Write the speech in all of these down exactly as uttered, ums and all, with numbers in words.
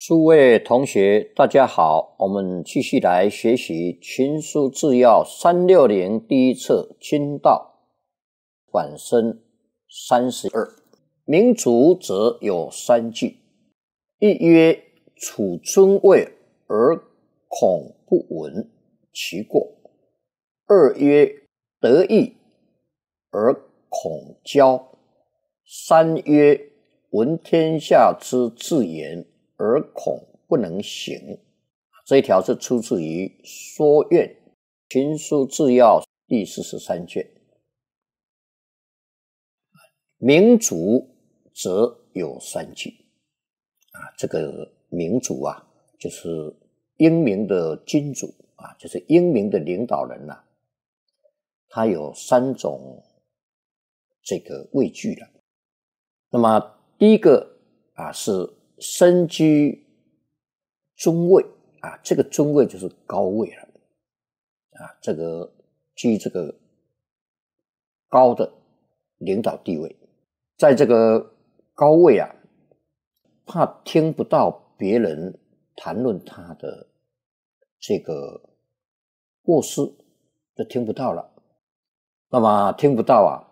诸位同学大家好，我们继续来学习《群书治要》三六零第一册经道管生三十二。明主则有三句：一曰处尊位而恐不闻其过；二曰得意而恐骄；三曰闻天下之至言而恐不能行。这一条是出自于《说苑群书治要》第四十三卷。明主则有三句啊，这个明主啊，就是英明的君主啊，就是英明的领导人呐、啊，他有三种这个位句了。那么第一个啊是身居尊位啊，这个尊位就是高位了啊，这个居这个高的领导地位，在这个高位啊，怕听不到别人谈论他的这个过失，就听不到了。那么听不到啊，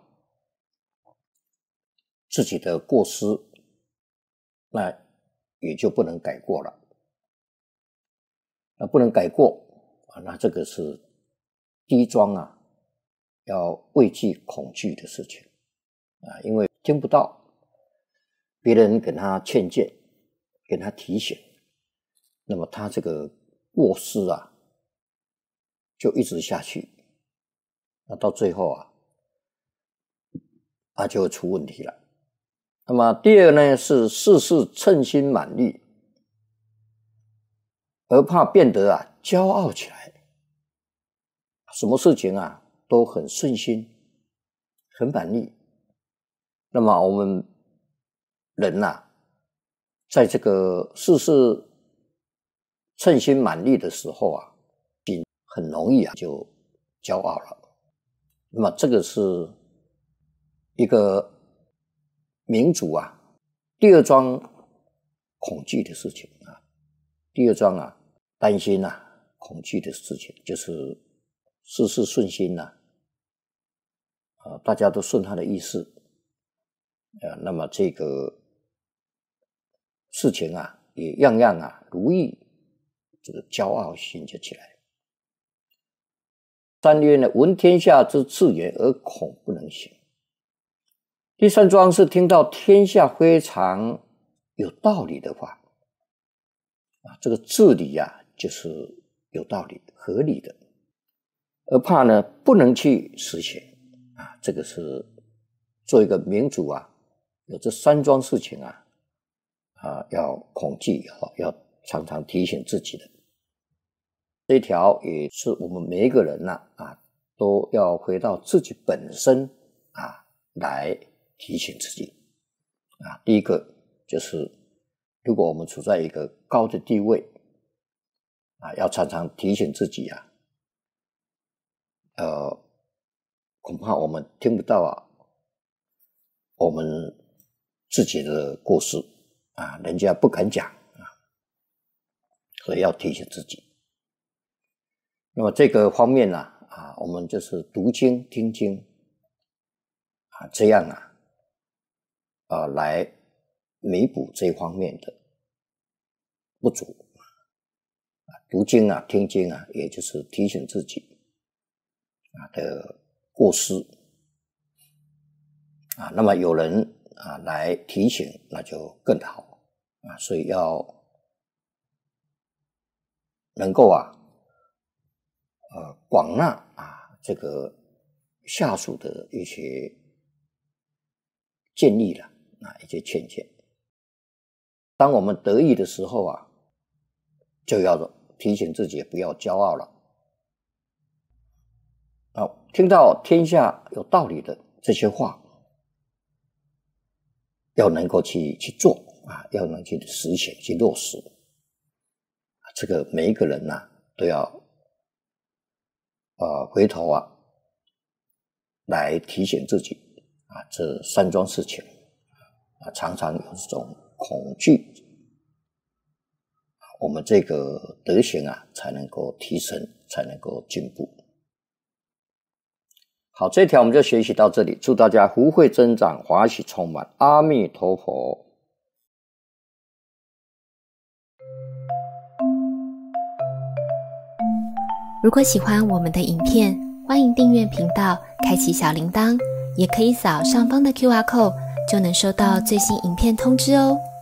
自己的过失，那也就不能改过了。那不能改过啊，那这个是第一桩啊，要畏惧恐惧的事情啊，因为听不到别人给他劝谏，给他提醒，那么他这个过失啊，就一直下去，那到最后啊，那就会出问题了。那么第二呢，是事事称心满意，而怕变得啊骄傲起来，什么事情啊都很顺心，很满意。那么我们人呐、啊，在这个事事称心满意的时候啊，很容易啊就骄傲了。那么这个是一个明主啊第二桩恐惧的事情啊，第二桩啊担心啊恐惧的事情，就是事事顺心呐、啊，啊大家都顺他的意思，呃，那么这个事情啊也样样啊如意，这个骄傲心就起来。三曰呢，闻天下之至言而恐不能行。第三桩是听到天下非常有道理的话啊，这个治理啊就是有道理合理的，而怕呢不能去实行啊，这个是做一个明主啊，有这三桩事情啊啊要恐惧，要要常常提醒自己的。这一条也是我们每一个人呐 啊, 啊都要回到自己本身啊来提醒自己啊。第一个就是如果我们处在一个高的地位啊，要常常提醒自己啊，呃，恐怕我们听不到啊，我们自己的过失啊，人家不敢讲啊，所以要提醒自己。那么这个方面呢 啊, 啊，我们就是读经、听经啊，这样啊，啊来弥补这方面的不足。读经啊，听经啊，也就是提醒自己啊的过失啊。那么有人啊来提醒，那就更好啊。所以要能够啊，呃，广纳啊这个下属的一些建议了啊，一些劝谏。当我们得意的时候啊，就要提醒自己不要骄傲了。啊，听到天下有道理的这些话，要能够去去做啊，要能去实行去落实。这个每一个人呐、啊，都要呃回头啊来提醒自己啊，这三桩事情啊，常常有这种恐惧我们这个德行啊才能够提升，才能够进步。好，这条我们就学习到这里，祝大家福慧增长，华喜充满，阿弥陀佛。 如果喜欢我们的影片，欢迎订阅频道，开启小铃铛，也可以扫上方的 Q R code， 就能收到最新影片通知哦。